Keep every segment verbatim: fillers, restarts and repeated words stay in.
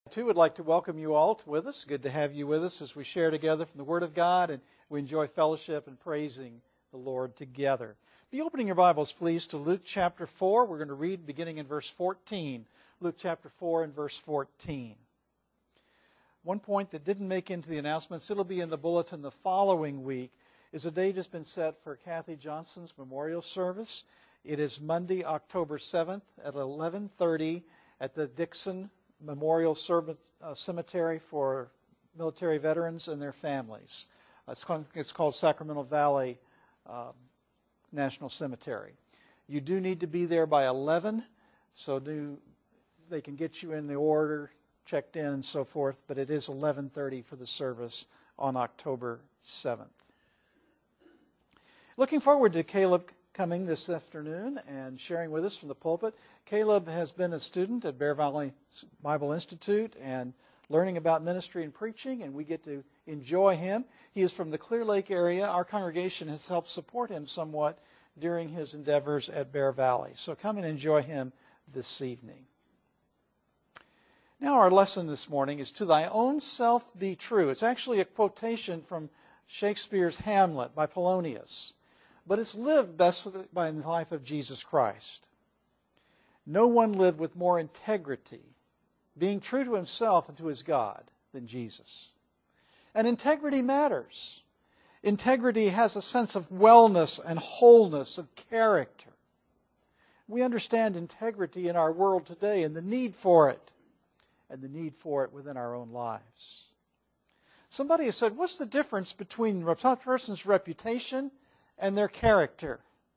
I too would like to welcome you all to with us. Good to have you with us as we share together from the Word of God and we enjoy fellowship and praising the Lord together. Be opening your Bibles, please, to Luke chapter four. We're going to read beginning in verse fourteen. Luke chapter four and verse fourteen. One point that didn't make into the announcements, it'll be in the bulletin the following week, is a date has been set for Kathy Johnson's memorial service. It is Monday, October seventh at eleven thirty at the Dixon Memorial Cemetery for military veterans and their families. It's called, it's called Sacramento Valley um, National Cemetery. You do need to be there by eleven, so do they can get you in the order, checked in and so forth, but it is eleven thirty for the service on October seventh. Looking forward to Caleb coming this afternoon and sharing with us from the pulpit. Caleb has been a student at Bear Valley Bible Institute and learning about ministry and preaching, and we get to enjoy him. He is from the Clear Lake area. Our congregation has helped support him somewhat during his endeavors at Bear Valley. So come and enjoy him this evening. Now our lesson this morning is "To thy own self be true." It's actually a quotation from Shakespeare's Hamlet by Polonius, but it's lived best by the life of Jesus Christ. No one lived with more integrity, being true to himself and to his God, than Jesus. And integrity matters. Integrity has a sense of wellness and wholeness of character. We understand integrity in our world today and the need for it, and the need for it within our own lives. Somebody has said, what's the difference between a person's reputation and their character?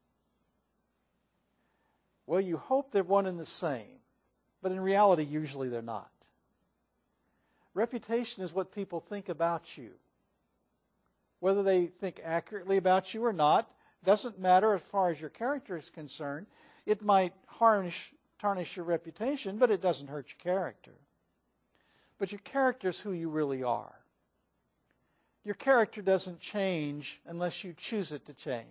Well, you hope they're one and the same, but in reality, usually they're not. Reputation is what people think about you. Whether they think accurately about you or not doesn't matter as far as your character is concerned. It might harnish, tarnish your reputation, but it doesn't hurt your character. But your character is who you really are. Your character doesn't change unless you choose it to change.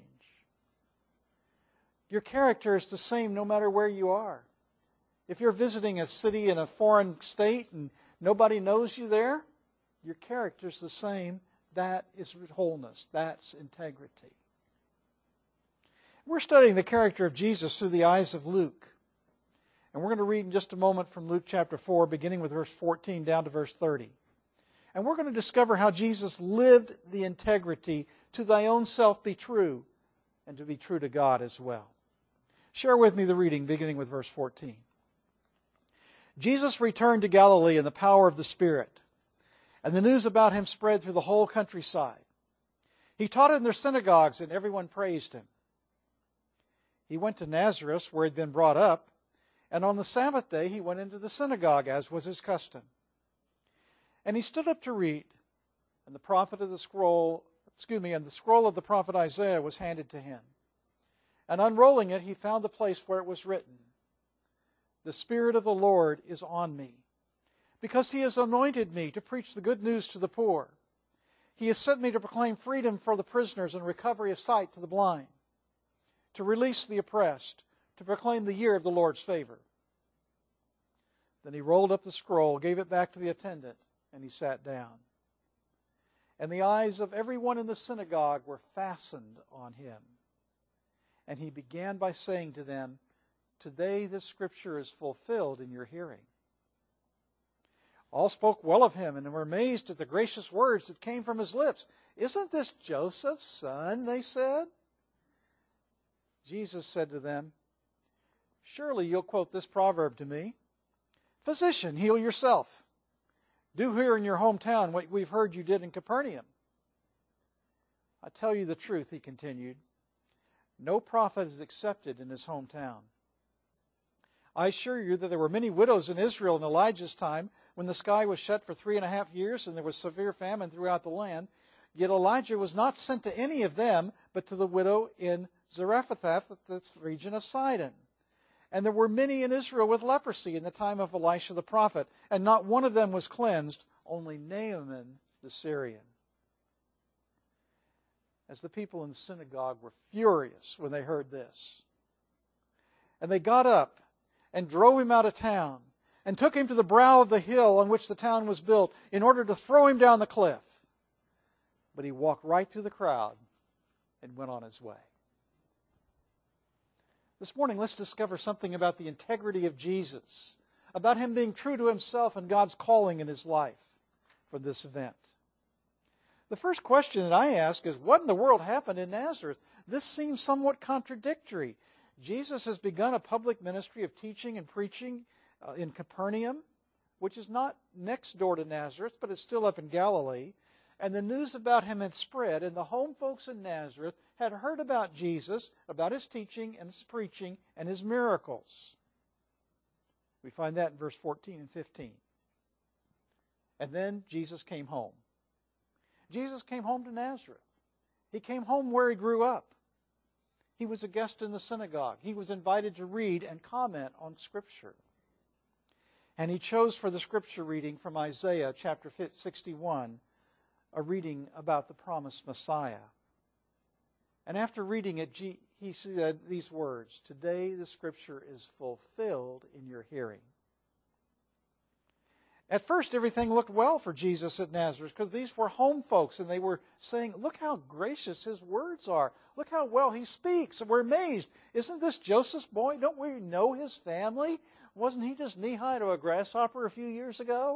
Your character is the same no matter where you are. If you're visiting a city in a foreign state and nobody knows you there, your character is the same. That is wholeness. That's integrity. We're studying the character of Jesus through the eyes of Luke. And we're going to read in just a moment from Luke chapter four, beginning with verse fourteen down to verse thirty. And we're going to discover how Jesus lived the integrity, to thy own self be true, and to be true to God as well. Share with me the reading, beginning with verse fourteen. Jesus returned to Galilee in the power of the Spirit, and the news about him spread through the whole countryside. He taught in their synagogues, and everyone praised him. He went to Nazareth, where he had been brought up, and on the Sabbath day he went into the synagogue, as was his custom. And he stood up to read, and the prophet of the scroll, excuse me, and the scroll of the prophet Isaiah was handed to him. And unrolling it, he found the place where it was written, "The Spirit of the Lord is on me, because he has anointed me to preach the good news to the poor. He has sent me to proclaim freedom for the prisoners and recovery of sight to the blind, to release the oppressed, to proclaim the year of the Lord's favor." Then he rolled up the scroll, gave it back to the attendant, and he sat down. And the eyes of everyone in the synagogue were fastened on him. And he began by saying to them, "Today this scripture is fulfilled in your hearing." All spoke well of him and were amazed at the gracious words that came from his lips. "Isn't this Joseph's son?" they said. Jesus said to them, "Surely you'll quote this proverb to me, 'Physician, heal yourself. Do here in your hometown what we've heard you did in Capernaum.' I tell you the truth," he continued, "no prophet is accepted in his hometown. I assure you that there were many widows in Israel in Elijah's time, when the sky was shut for three and a half years and there was severe famine throughout the land. Yet Elijah was not sent to any of them, but to the widow in Zarephath, the region of Sidon. And there were many in Israel with leprosy in the time of Elisha the prophet, and not one of them was cleansed, only Naaman the Syrian." As the people in the synagogue were furious when they heard this, and they got up and drove him out of town, and took him to the brow of the hill on which the town was built in order to throw him down the cliff. But he walked right through the crowd and went on his way. This morning, let's discover something about the integrity of Jesus, about him being true to himself and God's calling in his life for this event. The first question that I ask is, what in the world happened in Nazareth? This seems somewhat contradictory. Jesus has begun a public ministry of teaching and preaching uh, in Capernaum, which is not next door to Nazareth, but it's still up in Galilee. And the news about him had spread, and the home folks in Nazareth had heard about Jesus, about his teaching and his preaching and his miracles. We find that in verse fourteen and fifteen. And then Jesus came home. Jesus came home to Nazareth. He came home where he grew up. He was a guest in the synagogue. He was invited to read and comment on Scripture. And he chose for the Scripture reading from Isaiah chapter sixty-one, a reading about the promised Messiah. And after reading it, he said these words, "Today the Scripture is fulfilled in your hearing." At first, everything looked well for Jesus at Nazareth because these were home folks, and they were saying, look how gracious his words are. Look how well he speaks. And we're amazed. Isn't this Joseph's boy? Don't we know his family? Wasn't he just knee-high to a grasshopper a few years ago?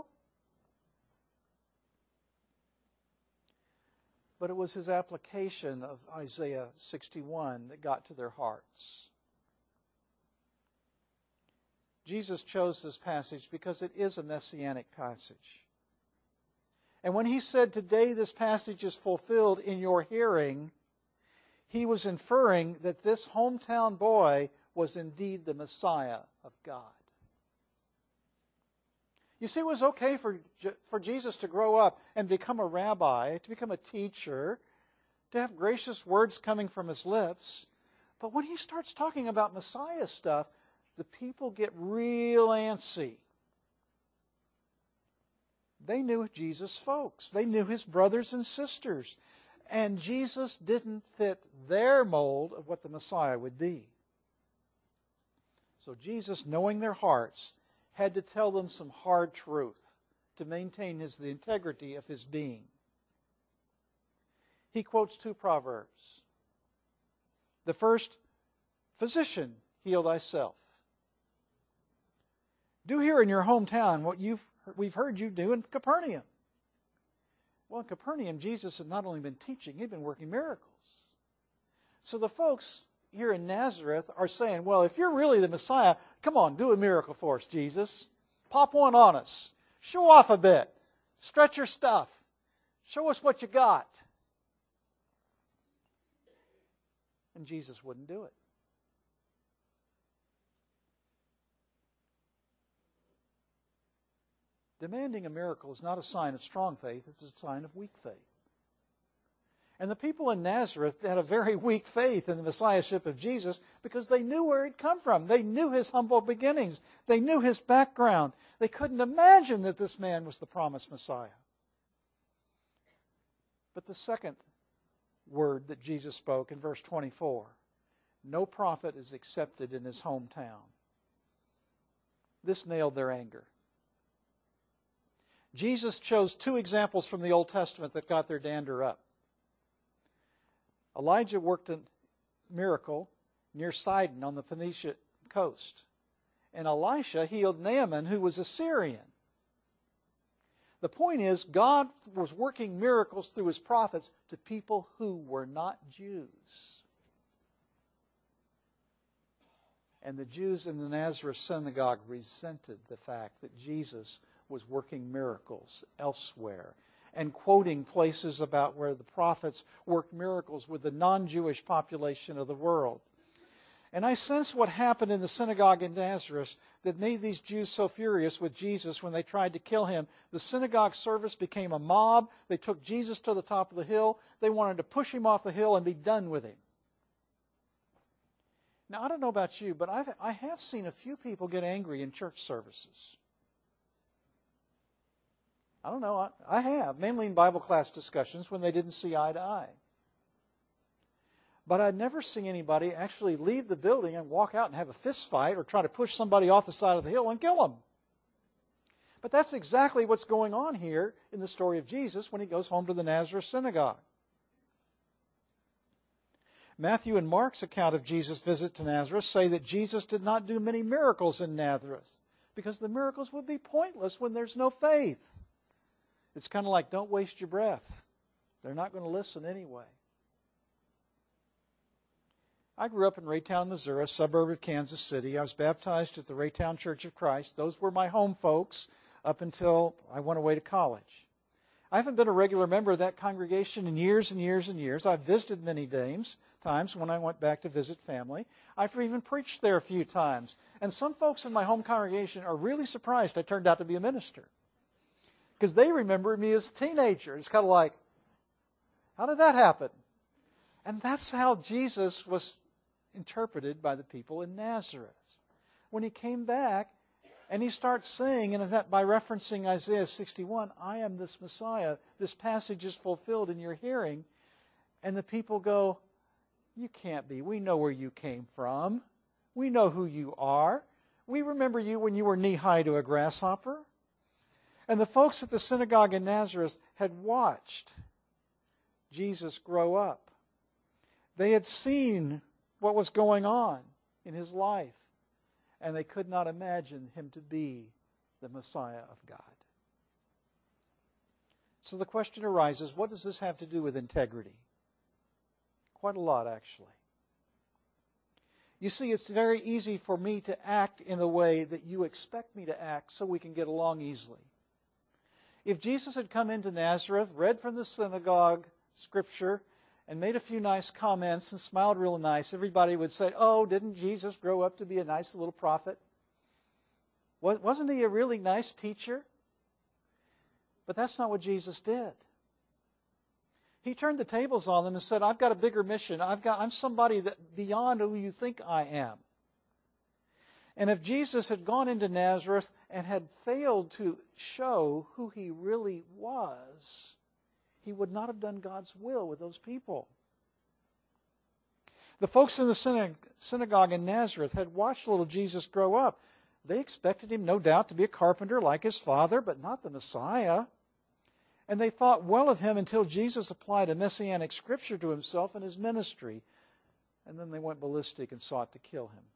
But it was his application of Isaiah sixty-one that got to their hearts. Jesus chose this passage because it is a messianic passage. And when he said, "Today this passage is fulfilled in your hearing," he was inferring that this hometown boy was indeed the Messiah of God. You see, it was okay for, for Jesus to grow up and become a rabbi, to become a teacher, to have gracious words coming from his lips. But when he starts talking about Messiah stuff, the people get real antsy. They knew Jesus' folks. They knew his brothers and sisters. And Jesus didn't fit their mold of what the Messiah would be. So Jesus, knowing their hearts, had to tell them some hard truth to maintain his, the integrity of his being. He quotes two proverbs. The first, "Physician, heal thyself." Do here in your hometown what you've, we've heard you do in Capernaum. Well, in Capernaum, Jesus had not only been teaching, he'd been working miracles. So the folks here in Nazareth are saying, well, if you're really the Messiah, come on, do a miracle for us, Jesus. Pop one on us. Show off a bit. Stretch your stuff. Show us what you got. And Jesus wouldn't do it. Demanding a miracle is not a sign of strong faith, it's a sign of weak faith. And the people in Nazareth had a very weak faith in the messiahship of Jesus because they knew where he'd come from. They knew his humble beginnings. They knew his background. They couldn't imagine that this man was the promised Messiah. But the second word that Jesus spoke in verse twenty-four, no prophet is accepted in his hometown. This nailed their anger. Jesus chose two examples from the Old Testament that got their dander up. Elijah worked a miracle near Sidon on the Phoenician coast. And Elisha healed Naaman, who was a Syrian. The point is, God was working miracles through his prophets to people who were not Jews. And the Jews in the Nazareth synagogue resented the fact that Jesus was working miracles elsewhere and quoting places about where the prophets worked miracles with the non-Jewish population of the world. And I sense what happened in the synagogue in Nazareth that made these Jews so furious with Jesus when they tried to kill him. The synagogue service became a mob. They took Jesus to the top of the hill. They wanted to push him off the hill and be done with him. Now, I don't know about you, but I've, I have seen a few people get angry in church services. I don't know, I, I have, mainly in Bible class discussions when they didn't see eye to eye. But I'd never seen anybody actually leave the building and walk out and have a fist fight or try to push somebody off the side of the hill and kill them. But that's exactly what's going on here in the story of Jesus when he goes home to the Nazareth synagogue. Matthew and Mark's account of Jesus' visit to Nazareth say that Jesus did not do many miracles in Nazareth because the miracles would be pointless when there's no faith. It's kind of like, don't waste your breath. They're not going to listen anyway. I grew up in Raytown, Missouri, a suburb of Kansas City. I was baptized at the Raytown Church of Christ. Those were my home folks up until I went away to college. I haven't been a regular member of that congregation in years and years and years. I've visited many days, times when I went back to visit family. I've even preached there a few times. And some folks in my home congregation are really surprised I turned out to be a minister, because they remember me as a teenager. It's kind of like, how did that happen? And that's how Jesus was interpreted by the people in Nazareth. When he came back and he starts saying, and that by referencing Isaiah sixty-one, I am this Messiah, this passage is fulfilled in your hearing. And the people go, you can't be. We know where you came from. We know who you are. We remember you when you were knee-high to a grasshopper. And the folks at the synagogue in Nazareth had watched Jesus grow up. They had seen what was going on in his life, and they could not imagine him to be the Messiah of God. So the question arises, what does this have to do with integrity? Quite a lot, actually. You see, it's very easy for me to act in the way that you expect me to act so we can get along easily. If Jesus had come into Nazareth, read from the synagogue scripture, and made a few nice comments and smiled real nice, everybody would say, oh, didn't Jesus grow up to be a nice little prophet? Wasn't he a really nice teacher? But that's not what Jesus did. He turned the tables on them and said, I've got a bigger mission. I've got, I'm somebody that beyond who you think I am. And if Jesus had gone into Nazareth and had failed to show who he really was, he would not have done God's will with those people. The folks in the synagogue in Nazareth had watched little Jesus grow up. They expected him, no doubt, to be a carpenter like his father, but not the Messiah. And they thought well of him until Jesus applied a messianic scripture to himself and his ministry. And then they went ballistic and sought to kill him.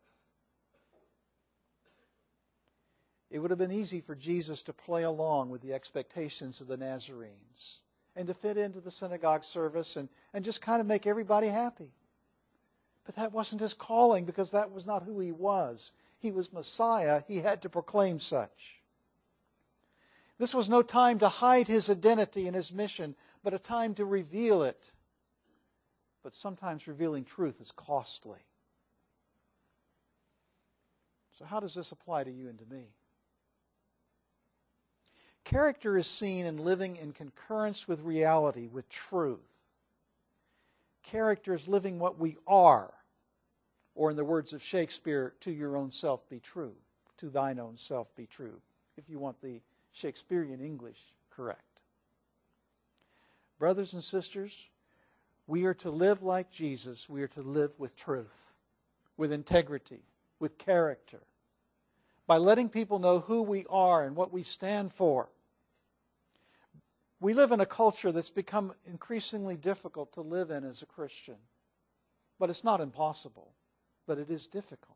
It would have been easy for Jesus to play along with the expectations of the Nazarenes and to fit into the synagogue service and, and just kind of make everybody happy. But that wasn't his calling, because that was not who he was. He was Messiah. He had to proclaim such. This was no time to hide his identity and his mission, but a time to reveal it. But sometimes revealing truth is costly. So how does this apply to you and to me? Character is seen in living in concurrence with reality, with truth. Character is living what we are, or in the words of Shakespeare, to your own self be true, to thine own self be true, if you want the Shakespearean English correct. Brothers and sisters, we are to live like Jesus. We are to live with truth, with integrity, with character, by letting people know who we are and what we stand for. We live in a culture that's become increasingly difficult to live in as a Christian. But it's not impossible, but it is difficult.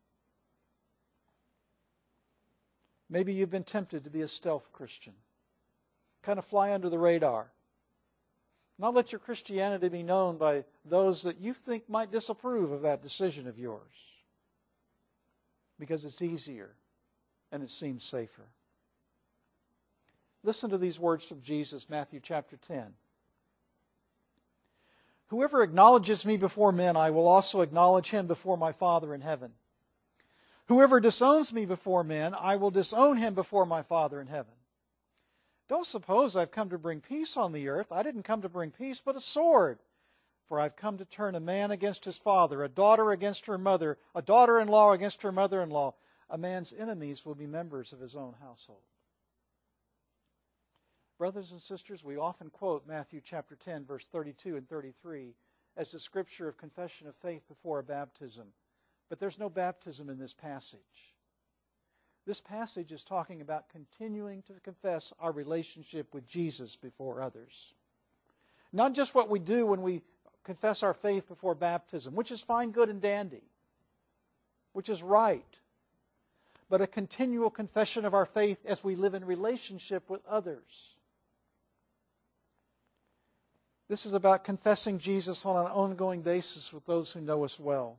Maybe you've been tempted to be a stealth Christian, kind of fly under the radar, not let your Christianity be known by those that you think might disapprove of that decision of yours, because it's easier and it seems safer. Listen to these words from Jesus, Matthew chapter ten. Whoever acknowledges me before men, I will also acknowledge him before my Father in heaven. Whoever disowns me before men, I will disown him before my Father in heaven. Don't suppose I've come to bring peace on the earth. I didn't come to bring peace, but a sword. For I've come to turn a man against his father, a daughter against her mother, a daughter-in-law against her mother-in-law. A man's enemies will be members of his own household. Brothers and sisters, we often quote Matthew chapter ten, verse thirty-two and thirty-three as the scripture of confession of faith before a baptism. But there's no baptism in this passage. This passage is talking about continuing to confess our relationship with Jesus before others. Not just what we do when we confess our faith before baptism, which is fine, good, and dandy, which is right, but a continual confession of our faith as we live in relationship with others. This is about confessing Jesus on an ongoing basis with those who know us well.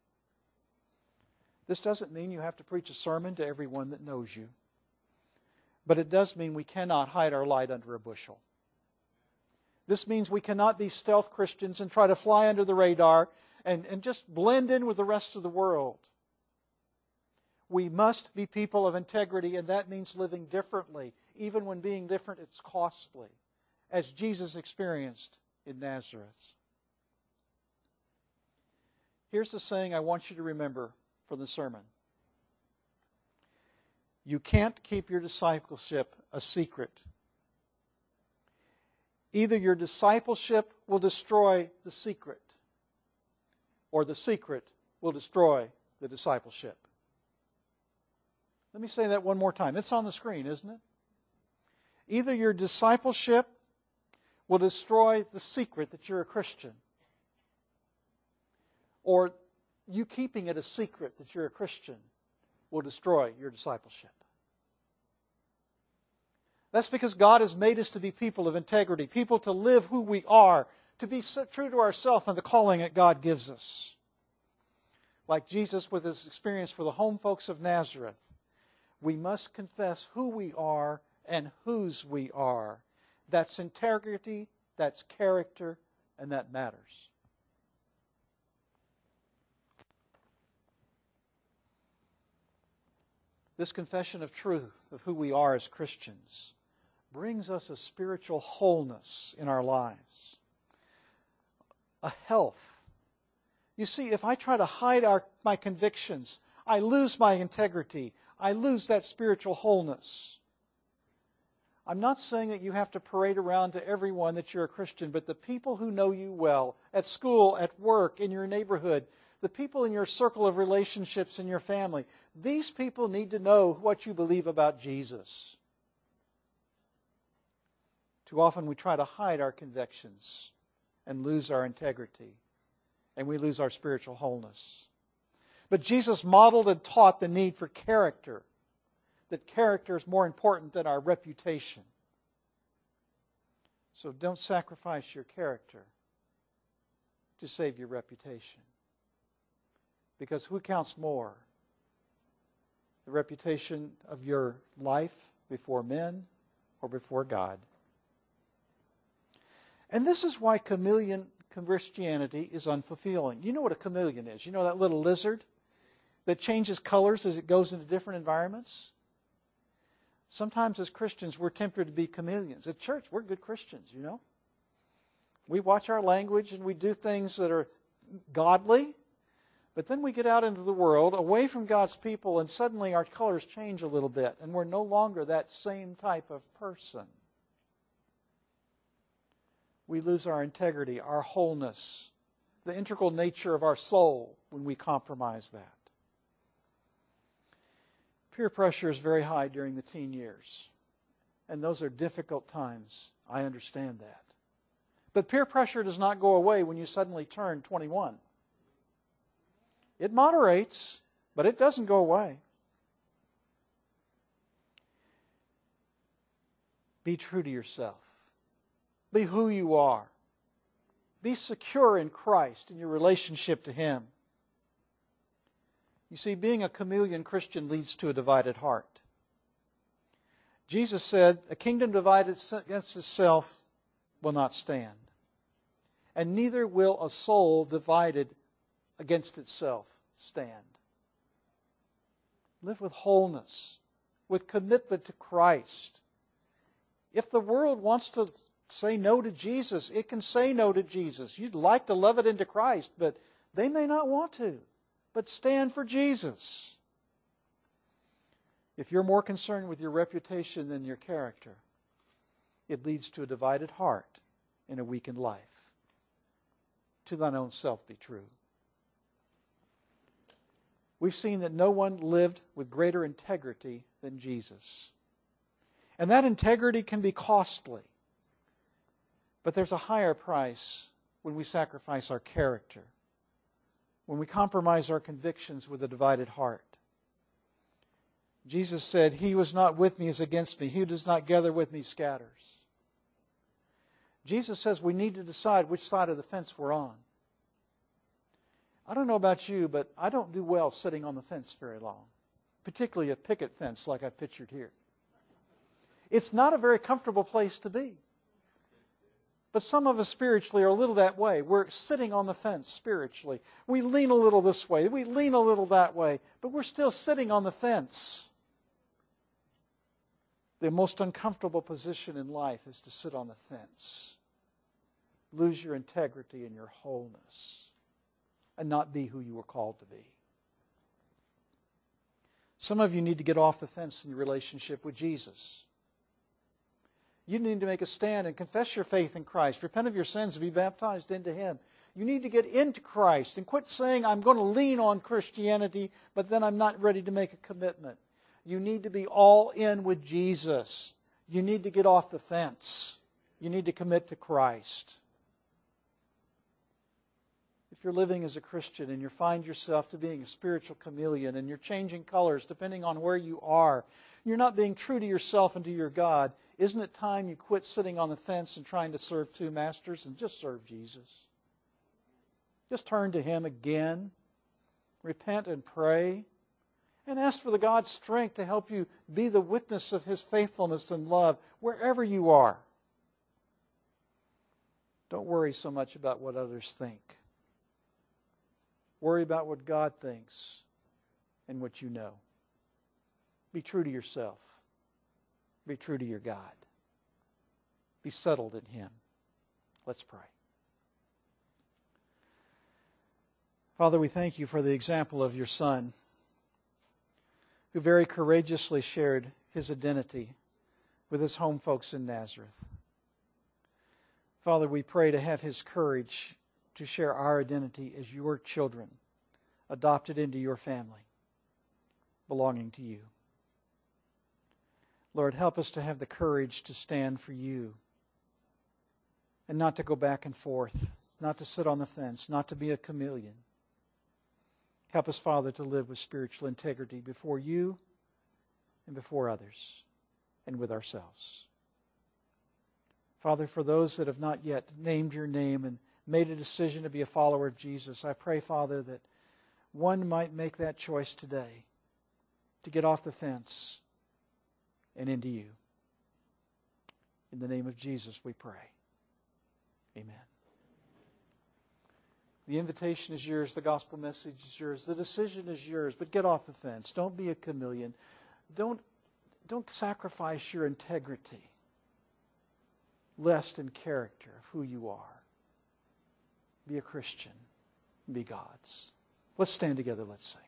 This doesn't mean you have to preach a sermon to everyone that knows you, but it does mean we cannot hide our light under a bushel. This means we cannot be stealth Christians and try to fly under the radar and, and just blend in with the rest of the world. We must be people of integrity, and that means living differently. Even when being different, it's costly, as Jesus experienced in Nazareth. Here's the saying I want you to remember from the sermon. You can't keep your discipleship a secret. Either your discipleship will destroy the secret, or the secret will destroy the discipleship. Let me say that one more time. It's on the screen, isn't it? Either your discipleship will destroy the secret that you're a Christian, or you keeping it a secret that you're a Christian will destroy your discipleship. That's because God has made us to be people of integrity, people to live who we are, to be true to ourselves and the calling that God gives us. Like Jesus with his experience for the home folks of Nazareth, we must confess who we are and whose we are. That's integrity, that's character, and that matters. This confession of truth of who we are as Christians brings us a spiritual wholeness in our lives, a health. You see, if I try to hide our, my convictions, I lose my integrity. I lose that spiritual wholeness. I'm not saying that you have to parade around to everyone that you're a Christian, but the people who know you well, at school, at work, in your neighborhood, the people in your circle of relationships in your family, these people need to know what you believe about Jesus. Too often we try to hide our convictions and lose our integrity, and we lose our spiritual wholeness. But Jesus modeled and taught the need for character, that character is more important than our reputation. So don't sacrifice your character to save your reputation. Because who counts more? The reputation of your life before men or before God? And this is why chameleon Christianity is unfulfilling. You know what a chameleon is? You know that little lizard that changes colors as it goes into different environments? Sometimes as Christians we're tempted to be chameleons. At church we're good Christians, you know. We watch our language and we do things that are godly. But then we get out into the world, away from God's people, and suddenly our colors change a little bit, and we're no longer that same type of person. We lose our integrity, our wholeness, the integral nature of our soul when we compromise that. Peer pressure is very high during the teen years, and those are difficult times. I understand that. But peer pressure does not go away when you suddenly turn twenty-one. It moderates, but it doesn't go away. Be true to yourself. Be who you are. Be secure in Christ in your relationship to Him. You see, being a chameleon Christian leads to a divided heart. Jesus said, a kingdom divided against itself will not stand. And neither will a soul divided against itself stand. Live with wholeness, with commitment to Christ. If the world wants to say no to Jesus, it can say no to Jesus. You'd like to love it into Christ, but they may not want to. But stand for Jesus. If you're more concerned with your reputation than your character, it leads to a divided heart and a weakened life. To thine own self be true. We've seen that no one lived with greater integrity than Jesus. And that integrity can be costly. But there's a higher price when we sacrifice our character, when we compromise our convictions with a divided heart. Jesus said, "He who is not with me is against me. He who does not gather with me scatters." Jesus says we need to decide which side of the fence we're on. I don't know about you, but I don't do well sitting on the fence very long, particularly a picket fence like I pictured here. It's not a very comfortable place to be. But some of us spiritually are a little that way. We're sitting on the fence spiritually. We lean a little this way. We lean a little that way. But we're still sitting on the fence. The most uncomfortable position in life is to sit on the fence. Lose your integrity and your wholeness. And not be who you were called to be. Some of you need to get off the fence in your relationship with Jesus. You need to make a stand and confess your faith in Christ. Repent of your sins and be baptized into Him. You need to get into Christ and quit saying, "I'm going to lean on Christianity, but then I'm not ready to make a commitment." You need to be all in with Jesus. You need to get off the fence. You need to commit to Christ. If you're living as a Christian and you find yourself to being a spiritual chameleon and you're changing colors depending on where you are, you're not being true to yourself and to your God, isn't it time you quit sitting on the fence and trying to serve two masters and just serve Jesus? Just turn to Him again, repent and pray, and ask for the God's strength to help you be the witness of His faithfulness and love wherever you are. Don't worry so much about what others think. Worry about what God thinks and what you know. Be true to yourself. Be true to your God. Be settled in Him. Let's pray. Father, we thank You for the example of Your Son, who very courageously shared His identity with His home folks in Nazareth. Father, we pray to have His courage to share our identity as Your children, adopted into Your family, belonging to You. Lord, help us to have the courage to stand for You and not to go back and forth, not to sit on the fence, not to be a chameleon. Help us, Father, to live with spiritual integrity before You and before others and with ourselves. Father, for those that have not yet named Your name and made a decision to be a follower of Jesus, I pray, Father, that one might make that choice today to get off the fence and into You. In the name of Jesus we pray. Amen. The invitation is yours. The gospel message is yours. The decision is yours. But get off the fence. Don't be a chameleon. Don't, don't sacrifice your integrity, lest in character of who you are. Be a Christian. Be God's. Let's stand together. Let's sing.